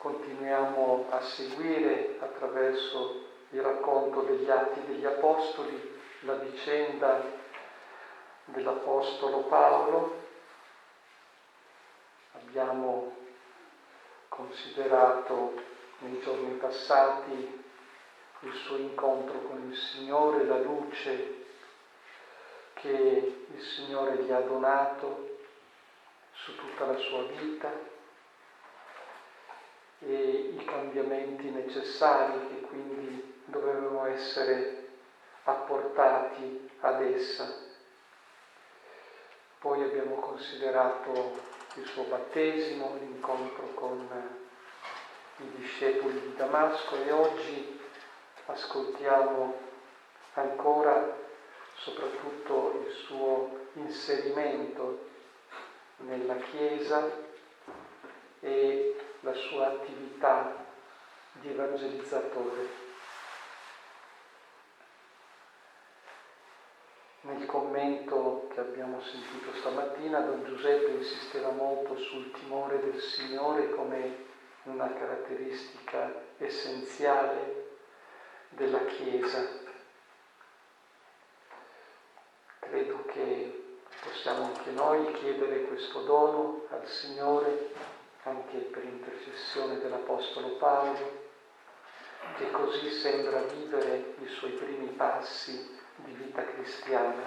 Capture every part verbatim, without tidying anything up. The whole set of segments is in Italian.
continuiamo a seguire attraverso il racconto degli Atti degli Apostoli la vicenda dell'Apostolo Paolo. Abbiamo considerato nei giorni passati il suo incontro con il Signore, la luce che il Signore gli ha donato su tutta la sua vita e i cambiamenti necessari che quindi dovevano essere apportati ad essa. Poi abbiamo considerato il suo battesimo, l'incontro con i discepoli di Damasco e oggi ascoltiamo ancora soprattutto il suo inserimento nella Chiesa e la sua attività di evangelizzatore. Nel commento che abbiamo sentito stamattina, Don Giuseppe insisteva molto sul timore del Signore come una caratteristica essenziale della Chiesa. Credo che possiamo anche noi chiedere questo dono al Signore, anche per intercessione dell'Apostolo Paolo, che così sembra vivere i suoi primi passi di vita cristiana,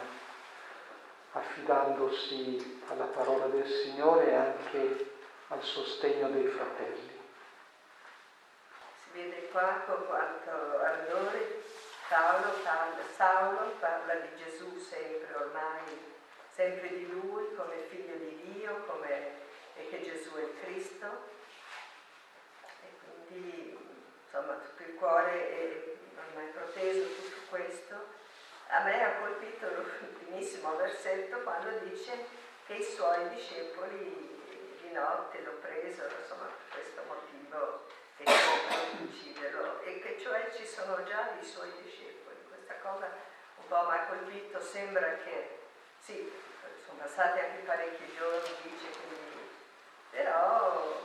affidandosi alla parola del Signore e anche al sostegno dei fratelli. Si vede qua con quanto ardore Paolo parla, Saulo parla di Gesù sempre, ormai sempre di Lui come figlio di Dio, come e che Gesù è il Cristo, e quindi insomma tutto il cuore è ormai proteso tutto questo. A me ha colpito l'ultimissimo versetto quando dice che i suoi discepoli di notte lo presero, insomma per questo motivo che cercano di ucciderlo, e che cioè ci sono già i suoi discepoli. Questa cosa un po' mi ha colpito, sembra che sì, sono passati anche parecchi giorni, dice, quindi però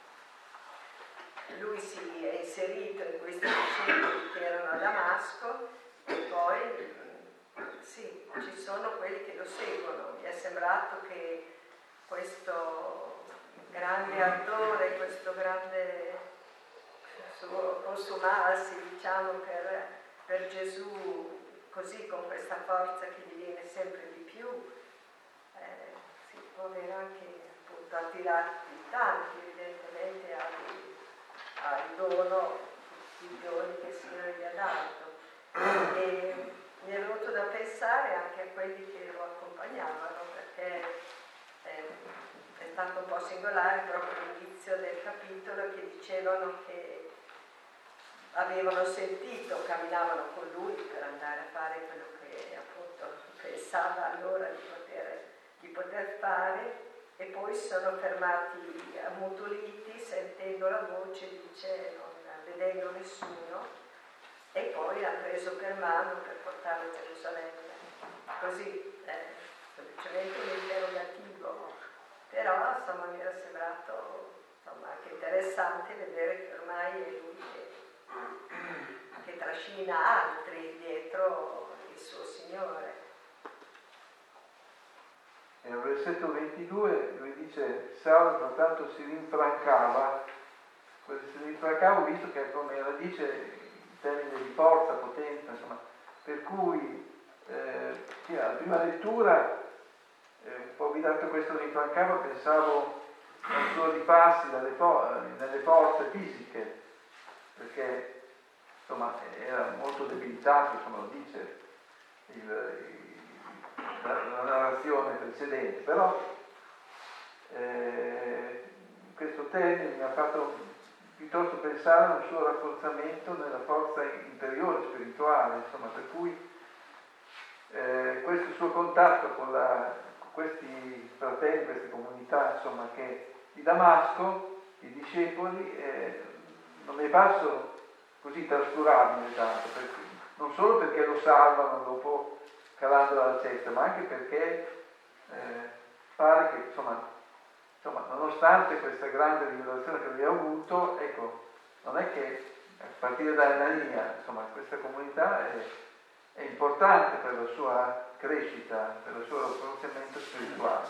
lui si è inserito in questi discepoli che erano a Damasco e poi sì, ci sono quelli che lo seguono. Mi è sembrato che questo grande ardore, questo grande suo consumarsi, diciamo, per, per Gesù, così con questa forza che gli viene sempre di più, eh, si può avere anche appunto attirati tanti evidentemente al, al dono, tutti i doni che il Signore gli ha dato. E mi è venuto da pensare anche a quelli che lo accompagnavano, perché eh, è stato un po' singolare proprio l'inizio del capitolo, che dicevano che avevano sentito, camminavano con lui per andare a fare quello che appunto pensava allora di poter, di poter fare, e poi sono fermati ammutoliti sentendo la voce, dice, non vedendo nessuno, e poi l'ha preso per mano per portarlo a Gerusalemme. Così, eh, semplicemente un interrogativo, però insomma mi era sembrato insomma, anche interessante vedere che ormai è lui che, che trascina altri dietro il suo Signore. Nel versetto ventidue lui dice: Saulo frattanto si rinfrancava, si rinfrancava visto che come la dice in termini di forza, potenza, insomma, per cui eh, sì, alla prima lettura eh, un po' guidato questo rinfrancava, pensavo al suo ripassi dalle for- nelle forze fisiche, perché insomma era molto debilitato, insomma lo dice il, il La, la narrazione precedente, però eh, questo termine mi ha fatto piuttosto pensare a un suo rafforzamento nella forza interiore, spirituale, insomma, per cui eh, questo suo contatto con, la, con questi fratelli, queste comunità, insomma, che di Damasco, i discepoli, eh, non mi è parso così trascurabile tanto, perché, non solo perché lo salvano dopo calando dalla cesta, ma anche perché eh, pare che insomma insomma, nonostante questa grande rivelazione che lui ha avuto, ecco, non è che a partire da Anania, insomma, questa comunità è, è importante per la sua crescita, per il suo rafforzamento spirituale.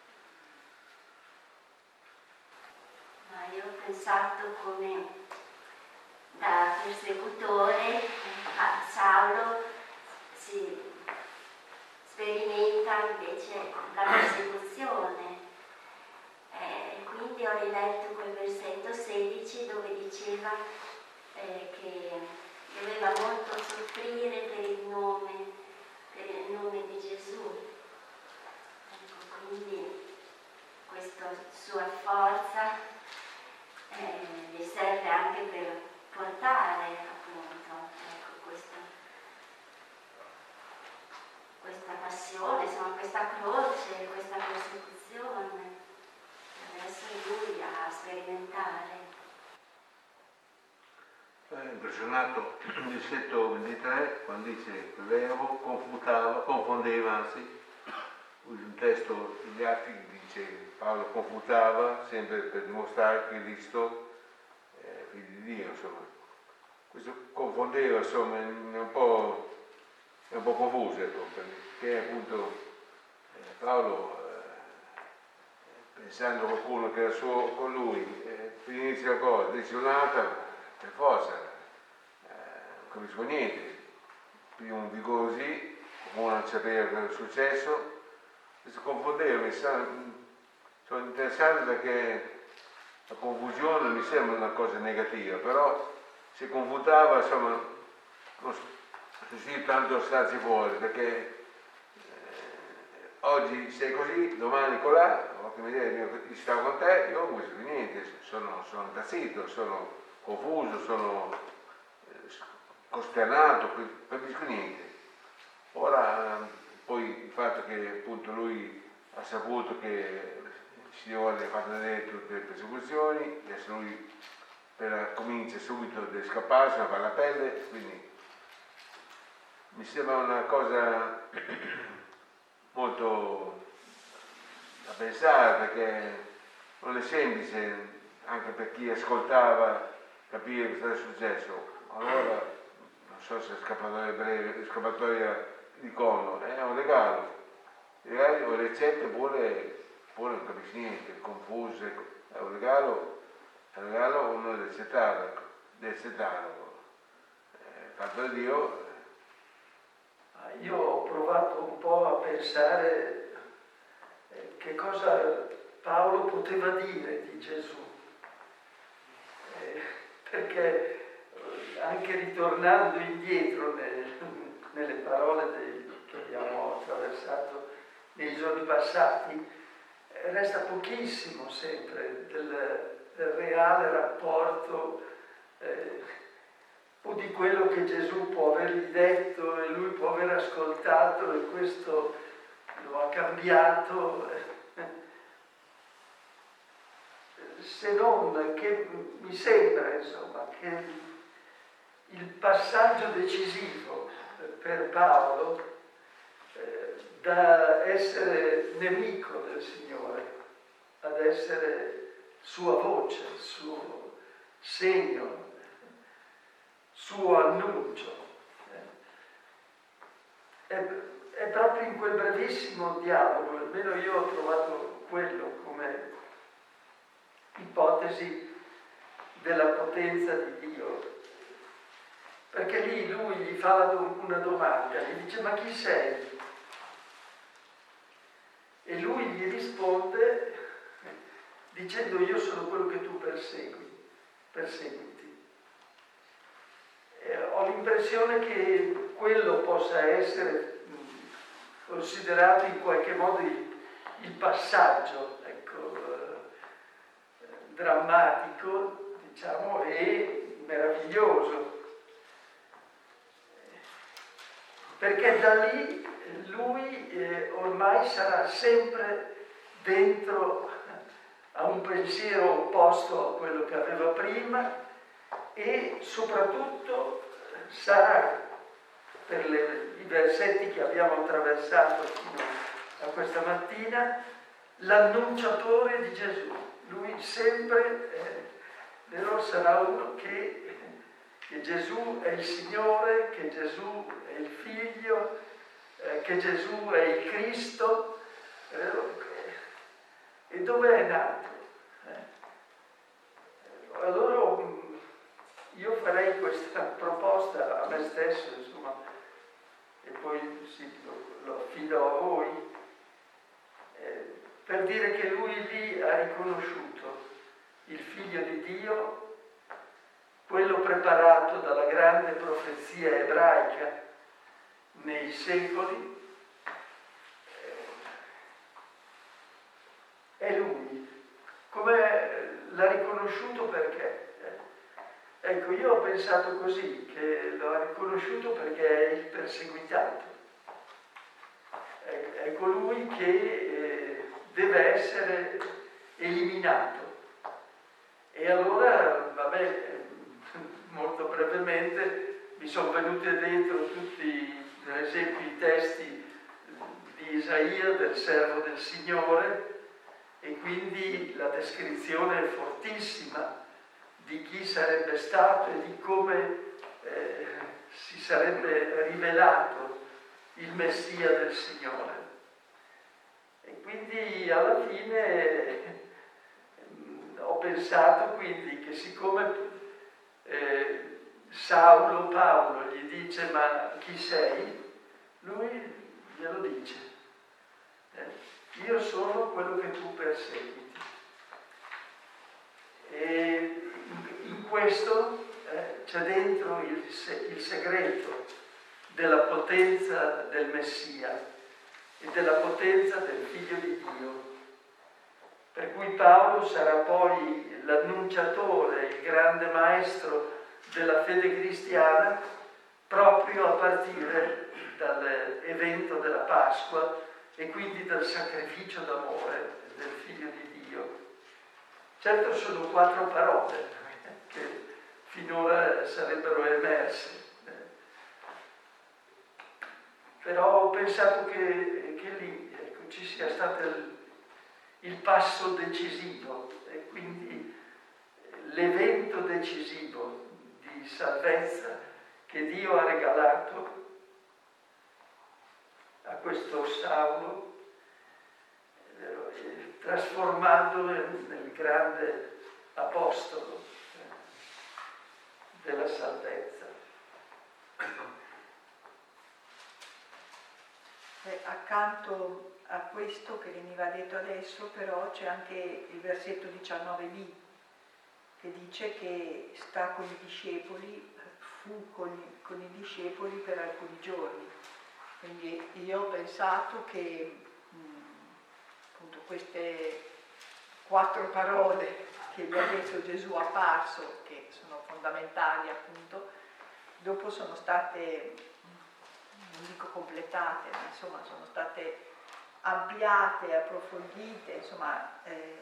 Ma io ho pensato come da persecutore a Saulo si sperimenta invece la persecuzione. Eh, quindi ho riletto quel versetto sedici dove diceva eh, che doveva molto soffrire per il nome, per il nome di Gesù. Ecco, quindi questa sua forza eh, gli serve anche per portare appunto ecco, questa, questa passione, insomma questa croce, questa persecuzione. Adesso lui a sperimentare. È impressionato il versetto ventitré quando dice che l'Evo confutava, confondeva, anzi, un testo degli Atti dice Paolo confutava sempre per dimostrare che Cristo è figlio di Dio, insomma. Questo confondeva, insomma, è un po', è un po' confuso, ecco, perché appunto eh, Paolo pensando a qualcuno che era suo con lui, eh, inizia la cosa, dice un'altra, per forza, eh, non capisco niente. Più un dico così, uno non sapeva cosa era successo, questo confondeva, mi sa, sono interessante perché la confusione mi sembra una cosa negativa, però se confutava, insomma, non si tanto starci fuori, perché oggi sei così, domani colà, che mi dice, stavo con te, io non capisco niente, sono, sono impazzito, sono confuso, sono eh, costernato, non capisco niente. Ora, poi il fatto che appunto lui ha saputo che il Signore ha fatto vedere tutte le persecuzioni, adesso lui per, comincia subito a scapparsi, a fare la pelle, quindi mi sembra una cosa molto da pensare, perché non è semplice anche per chi ascoltava capire cosa è successo. Allora non so se è scappatoia breve, scappatoia di conno, è un regalo, i regali o ricette pure, pure non capisci niente, confuse, è un regalo, è un regalo uno deve accettarlo, deve accettarlo, è fatto da Dio. Io ho provato un po' a pensare che cosa Paolo poteva dire di Gesù, eh, perché anche ritornando indietro nel, nelle parole dei, che abbiamo attraversato nei giorni passati, eh, resta pochissimo sempre del, del reale rapporto eh, o di quello che Gesù può avergli detto e lui può aver ascoltato e questo lo ha cambiato, se non che mi sembra insomma che il passaggio decisivo per Paolo eh, da essere nemico del Signore ad essere sua voce, suo segno, suo annuncio. È, è proprio in quel brevissimo dialogo, almeno io ho trovato quello come ipotesi della potenza di Dio, perché lì lui gli fa una domanda, gli dice: ma chi sei? E lui gli risponde dicendo: io sono quello che tu persegui, perseguiti. E ho l'impressione che quello possa essere considerato in qualche modo il, il passaggio, ecco, eh, drammatico, diciamo, e meraviglioso, perché da lì lui eh, ormai sarà sempre dentro a un pensiero opposto a quello che aveva prima e soprattutto sarà, per le, i versetti che abbiamo attraversato fino a questa mattina, l'annunciatore di Gesù. Lui sempre eh, però sarà uno che, che Gesù è il Signore, che Gesù è il Figlio, eh, che Gesù è il Cristo. Eh, e dove è nato? Eh? Allora io farei questa proposta a me stesso, insomma, e poi sì, lo, lo affido a voi, eh, per dire che lui lì ha riconosciuto il Figlio di Dio, quello preparato dalla grande profezia ebraica nei secoli. È lui. Come l'ha riconosciuto perché? Ecco, io ho pensato così, che lo ha riconosciuto perché è il perseguitato. È, è colui che eh, deve essere eliminato. E allora, vabbè, molto brevemente, mi sono venute dentro tutti, per esempio, i testi di Isaia, del servo del Signore, e quindi la descrizione fortissima di chi sarebbe stato e di come eh, si sarebbe rivelato il Messia del Signore. E quindi alla fine eh, ho pensato quindi che siccome eh, Saulo Paolo gli dice ma chi sei? Lui glielo dice. Eh, io sono quello che tu perseguiti. E in questo eh, c'è dentro il, il segreto della potenza del Messia e della potenza del Figlio di Dio. Per cui Paolo sarà poi l'annunciatore, il grande maestro della fede cristiana, proprio a partire dall'evento della Pasqua e quindi dal sacrificio d'amore del Figlio di Dio. Certo sono quattro parole che finora sarebbero emerse, però ho pensato che, che lì ecco, ci sia stato il, il passo decisivo e quindi l'evento decisivo di salvezza che Dio ha regalato a questo Saulo, eh, trasformandolo nel grande apostolo eh, della salvezza. Eh, accanto a questo che veniva detto adesso, però c'è anche il versetto diciannove b che dice che sta con i discepoli, fu con i, con i discepoli per alcuni giorni. Quindi io ho pensato che mh, appunto queste quattro parole che gli ha detto Gesù apparso, che sono fondamentali appunto, dopo sono state, non dico completate, ma insomma sono state ampliate, approfondite, insomma, eh,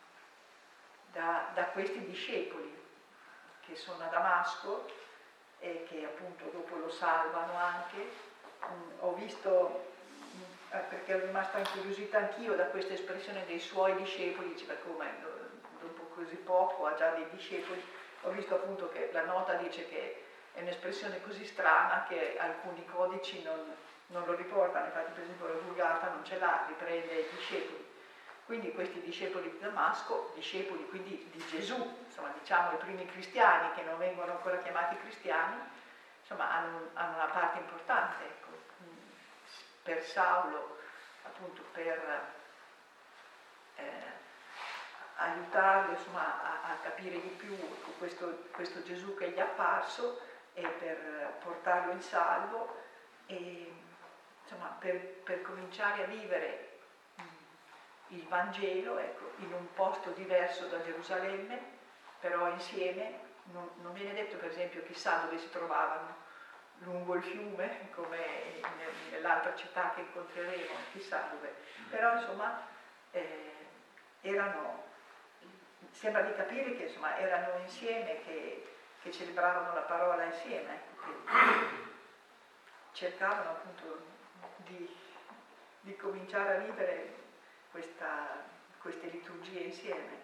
da, da questi discepoli che sono a Damasco e che appunto dopo lo salvano anche. Mm, ho visto, mm, perché ero rimasta incuriosita anch'io da questa espressione dei suoi discepoli, diceva come dopo così poco ha già dei discepoli. Ho visto appunto che la nota dice che è un'espressione così strana che alcuni codici non, non lo riportano, infatti per esempio la Vulgata non ce l'ha, riprende i discepoli. Quindi questi discepoli di Damasco, discepoli quindi di Gesù, insomma diciamo i primi cristiani che non vengono ancora chiamati cristiani, insomma hanno, hanno una parte importante, ecco, per Saulo, appunto per eh, aiutarlo insomma, a, a capire di più questo, questo Gesù che gli è apparso e per portarlo in salvo e insomma per, per cominciare a vivere il Vangelo, ecco, in un posto diverso da Gerusalemme, però insieme. Non, non viene detto per esempio chissà dove si trovavano, lungo il fiume, come nell'altra città che incontreremo, chissà dove, però insomma eh, erano, sembra di capire che insomma erano insieme, che, che celebravano la parola insieme, ecco, che cercavano appunto di, di cominciare a vivere questa, queste liturgie insieme.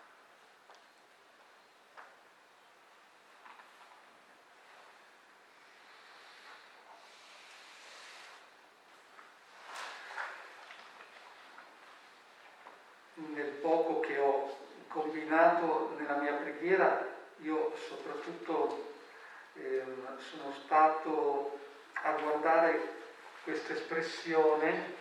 Nel poco che ho combinato nella mia preghiera, io soprattutto eh, sono stato a guardare questa espressione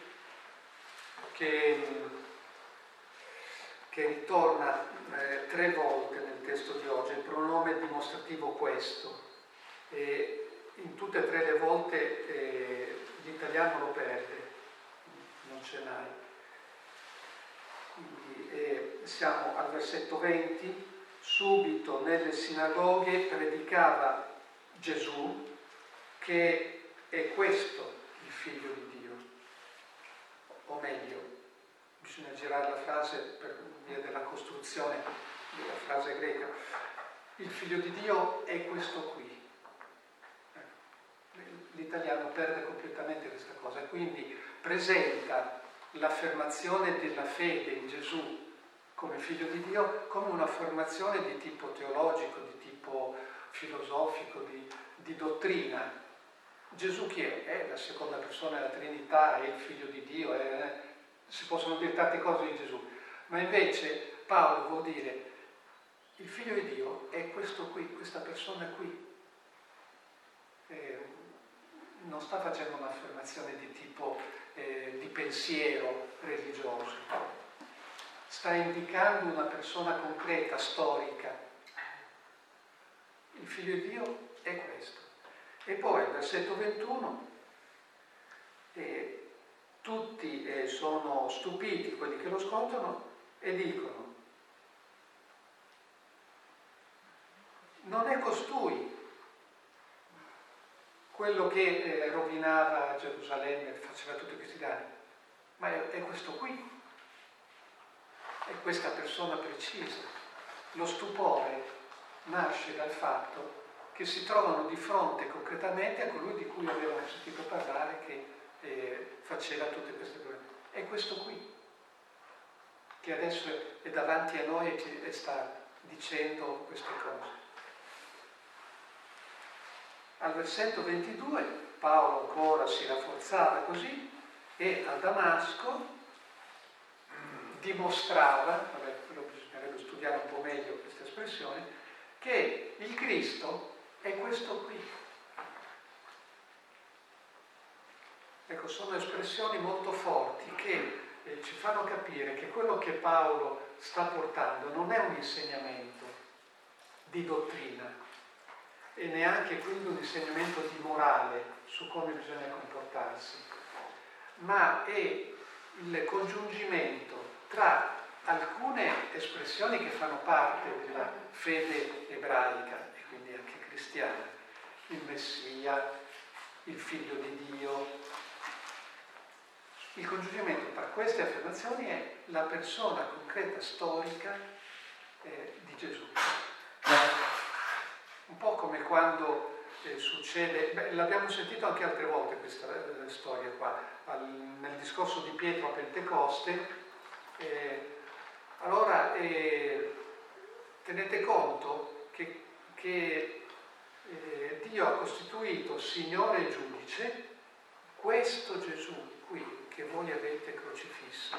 che, che ritorna eh, tre volte nel testo di oggi, il pronome dimostrativo questo, e in tutte e tre le volte eh, l'italiano lo perde, non ce n'hai. Quindi, eh, siamo al versetto venti, subito nelle sinagoghe predicava Gesù che è questo il figlio di Dio, o meglio, bisogna girare la frase per via della costruzione della frase greca, il figlio di Dio è questo qui. L'italiano perde completamente questa cosa e quindi presenta l'affermazione della fede in Gesù come figlio di Dio come un'affermazione di tipo teologico, di tipo filosofico, di, di dottrina. Gesù chi è? È la seconda persona della Trinità, è il figlio di Dio, è, si possono dire tante cose di Gesù, ma invece Paolo vuol dire il figlio di Dio è questo qui, questa persona qui. Eh, non sta facendo un'affermazione di tipo eh, di pensiero religioso, sta indicando una persona concreta, storica. Il figlio di Dio è questo. E poi al versetto ventuno eh, tutti eh, sono stupiti quelli che lo ascoltano e dicono: non è costui quello che eh, rovinava Gerusalemme, faceva tutti questi danni, ma è, è questo qui, è questa persona precisa. Lo stupore nasce dal fatto che si trovano di fronte concretamente a colui di cui avevano sentito parlare, che eh, faceva tutte queste cose. È questo qui, che adesso è, è davanti a noi e, ci, e sta dicendo queste cose. Al versetto ventidue Paolo ancora si rafforzava così e a Damasco dimostrava, vabbè, quello bisognerebbe studiare un po' meglio questa espressione, che il Cristo è questo qui. Ecco, sono espressioni molto forti che eh, ci fanno capire che quello che Paolo sta portando non è un insegnamento di dottrina e neanche quindi un insegnamento di morale su come bisogna comportarsi, ma è il congiungimento tra alcune espressioni che fanno parte della fede ebraica e quindi anche cristiana, il Messia, il Figlio di Dio. Il congiungimento tra queste affermazioni è la persona concreta storica eh, di Gesù. Un po' come quando eh, succede, beh, l'abbiamo sentito anche altre volte questa eh, storia qua, al, nel discorso di Pietro a Pentecoste. Eh, allora eh, tenete conto che, che eh, Dio ha costituito Signore e Giudice questo Gesù qui che voi avete crocifisso.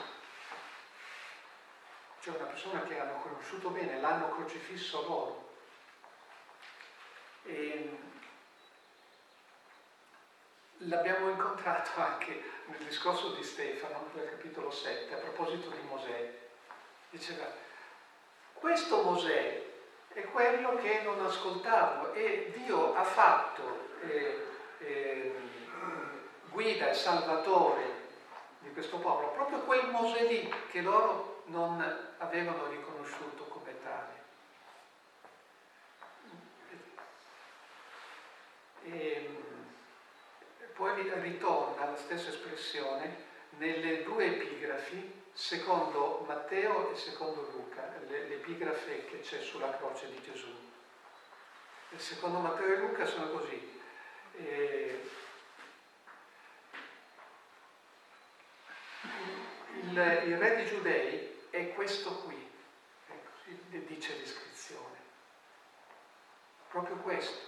Cioè una persona che hanno conosciuto bene, l'hanno crocifisso loro. E l'abbiamo incontrato anche nel discorso di Stefano, nel capitolo sette, a proposito di Mosè. Diceva, questo Mosè è quello che non ascoltavo e Dio ha fatto eh, eh, guida e salvatore di questo popolo, proprio quel Mosè lì che loro non avevano riconosciuto come tale. E poi ritorna la stessa espressione nelle due epigrafi, secondo Matteo e secondo Luca, le, l'epigrafe che c'è sulla croce di Gesù. E secondo Matteo e Luca sono così. E il il, il re dei Giudei è questo qui, ecco, dice l'iscrizione, proprio questo.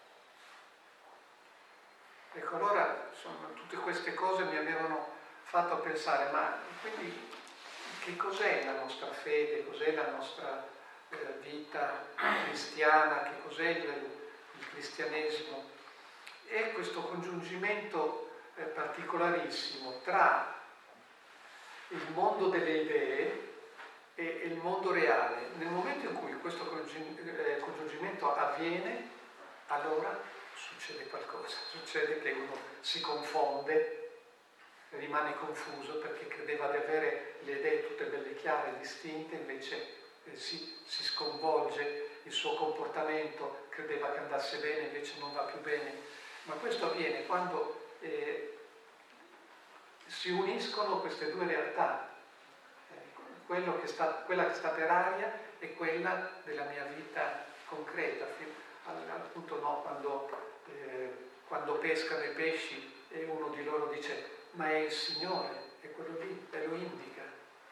Ecco, allora insomma, tutte queste cose mi avevano fatto pensare, ma quindi che cos'è la nostra fede, cos'è la nostra eh, vita cristiana, che cos'è il, il cristianesimo? È questo congiungimento eh, particolarissimo tra il mondo delle idee e, e il mondo reale. Nel momento in cui questo congiungimento avviene, allora succede qualcosa, succede che uno si confonde, rimane confuso perché credeva di avere le idee tutte belle chiare, distinte, invece eh, si, si sconvolge il suo comportamento, credeva che andasse bene, invece non va più bene. Ma questo avviene quando eh, si uniscono queste due realtà, eh, quello che sta, quella che sta per aria e quella della mia vita concreta, al, al punto no, quando, eh, quando pescano i pesci e uno di loro dice ma è il Signore, è quello lì, e lo indica.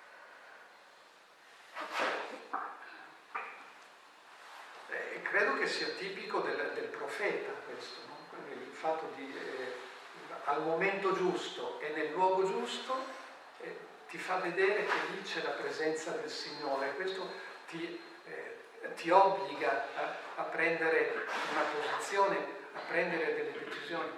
E credo che sia tipico del, del profeta questo, no? Il fatto di eh, al momento giusto e nel luogo giusto eh, ti fa vedere che lì c'è la presenza del Signore. Questo ti, eh, ti obbliga a, a prendere una posizione, a prendere delle decisioni.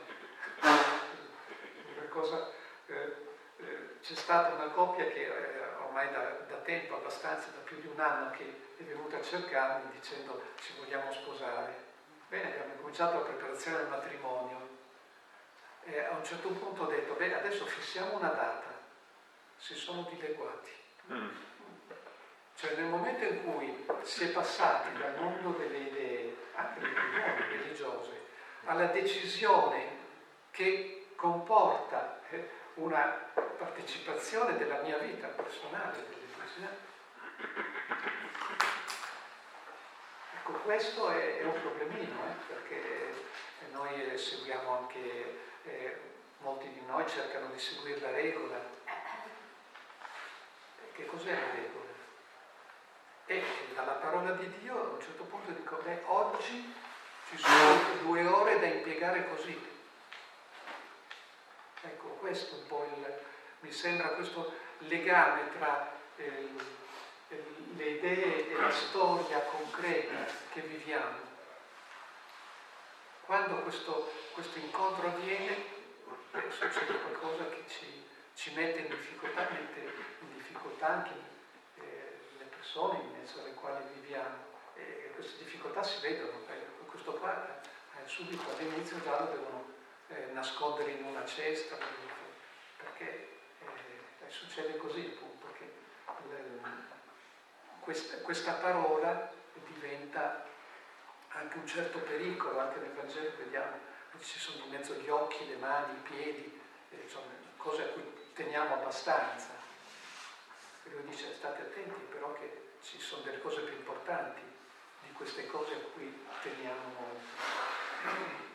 Una cosa, eh, eh, c'è stata una coppia che eh, ormai da, da tempo abbastanza, da più di un anno, che è venuta a cercarmi dicendo ci vogliamo sposare. Bene, abbiamo cominciato la preparazione del matrimonio e a un certo punto ho detto beh, adesso fissiamo una data. Si sono dileguati. Mm. Cioè nel momento in cui si è passati dal mondo delle idee, anche delle opinioni religiose, alla decisione che comporta eh, una partecipazione della mia vita personale, ecco, questo è, è un problemino, eh, perché noi seguiamo anche, eh, molti di noi cercano di seguire la regola. Che cos'è la regola? E dalla parola di Dio a un certo punto dico, beh, oggi ci sono due ore da impiegare così. Ecco, questo un po' il, mi sembra questo legame tra eh, le idee e la storia concreta che viviamo. Quando questo, questo incontro avviene, eh, succede qualcosa che ci, ci mette in difficoltà, mette in difficoltà anche eh, le persone in mezzo alle quali viviamo. E queste difficoltà si vedono. Eh, questo qua eh, subito all'inizio già lo devono eh, nascondere in una cesta, perché eh, succede così appunto, che le, questa, questa parola diventa anche un certo pericolo. Anche nel Vangelo vediamo che ci sono in mezzo gli occhi, le mani, i piedi, eh, insomma, cose a cui teniamo abbastanza. E lui dice state attenti però che ci sono delle cose più importanti di queste cose a cui teniamo molto.